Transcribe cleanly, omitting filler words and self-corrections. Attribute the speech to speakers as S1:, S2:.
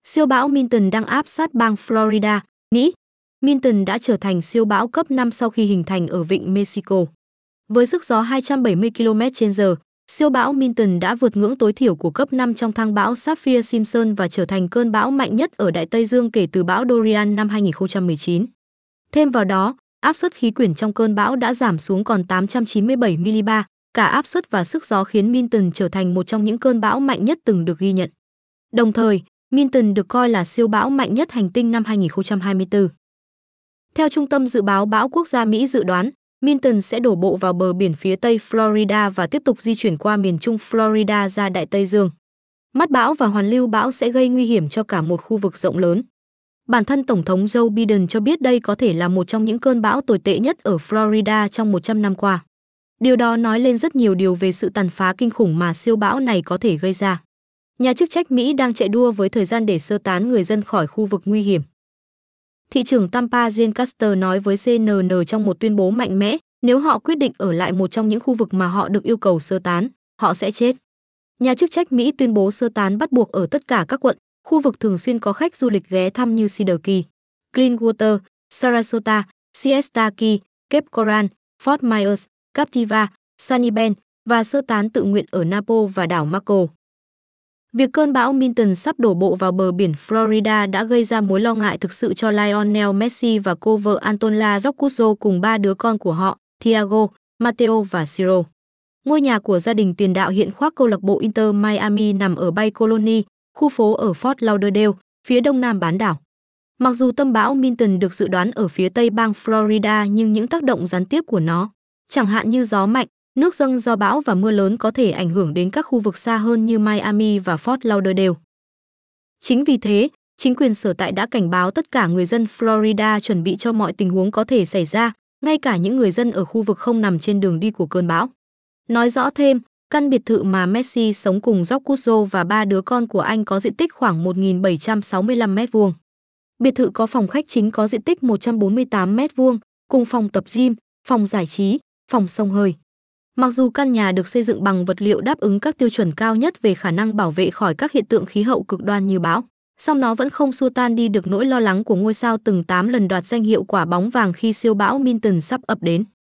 S1: Siêu bão Milton đang áp sát bang Florida, Mỹ. Milton đã trở thành siêu bão cấp 5 sau khi hình thành ở vịnh Mexico. Với sức gió 270 km/h, siêu bão Milton đã vượt ngưỡng tối thiểu của cấp 5 trong thang bão Saffir-Simpson và trở thành cơn bão mạnh nhất ở Đại Tây Dương kể từ bão Dorian năm 2019. Thêm vào đó, áp suất khí quyển trong cơn bão đã giảm xuống còn 897 mm. Cả áp suất và sức gió khiến Milton trở thành một trong những cơn bão mạnh nhất từng được ghi nhận. Đồng thời, Milton được coi là siêu bão mạnh nhất hành tinh năm 2024. Theo Trung tâm Dự báo Bão Quốc gia Mỹ dự đoán, Milton sẽ đổ bộ vào bờ biển phía tây Florida và tiếp tục di chuyển qua miền trung Florida ra Đại Tây Dương. Mắt bão và hoàn lưu bão sẽ gây nguy hiểm cho cả một khu vực rộng lớn. Bản thân Tổng thống Joe Biden cho biết đây có thể là một trong những cơn bão tồi tệ nhất ở Florida trong 100 năm qua. Điều đó nói lên rất nhiều điều về sự tàn phá kinh khủng mà siêu bão này có thể gây ra. Nhà chức trách Mỹ đang chạy đua với thời gian để sơ tán người dân khỏi khu vực nguy hiểm. Thị trưởng Tampa Jen Caster nói với CNN trong một tuyên bố mạnh mẽ, nếu họ quyết định ở lại một trong những khu vực mà họ được yêu cầu sơ tán, họ sẽ chết. Nhà chức trách Mỹ tuyên bố sơ tán bắt buộc ở tất cả các quận, khu vực thường xuyên có khách du lịch ghé thăm như Cedar Key, Clearwater, Sarasota, Siesta Key, Cape Coral, Fort Myers, Captiva, Sunny Bend và sơ tán tự nguyện ở Napo và đảo Marco. Việc cơn bão Milton sắp đổ bộ vào bờ biển Florida đã gây ra mối lo ngại thực sự cho Lionel Messi và cô vợ Antonella Roccuzzo cùng 3 đứa con của họ, Thiago, Matteo và Ciro. Ngôi nhà của gia đình tiền đạo hiện khoác câu lạc bộ Inter Miami nằm ở Bay Colony, khu phố ở Fort Lauderdale, phía đông nam bán đảo. Mặc dù tâm bão Milton được dự đoán ở phía tây bang Florida nhưng những tác động gián tiếp của nó, chẳng hạn như gió mạnh, nước dâng do bão và mưa lớn có thể ảnh hưởng đến các khu vực xa hơn như Miami và Fort Lauderdale. Chính vì thế, chính quyền sở tại đã cảnh báo tất cả người dân Florida chuẩn bị cho mọi tình huống có thể xảy ra, ngay cả những người dân ở khu vực không nằm trên đường đi của cơn bão. Nói rõ thêm, căn biệt thự mà Messi sống cùng Roccuzzo và 3 đứa con của anh có diện tích khoảng 1.765 m². Biệt thự có phòng khách chính có diện tích 148 m², cùng phòng tập gym, phòng giải trí, phòng xông hơi. Mặc dù căn nhà được xây dựng bằng vật liệu đáp ứng các tiêu chuẩn cao nhất về khả năng bảo vệ khỏi các hiện tượng khí hậu cực đoan như bão, song nó vẫn không xua tan đi được nỗi lo lắng của ngôi sao từng 8 lần đoạt danh hiệu quả bóng vàng khi siêu bão Milton sắp ập đến.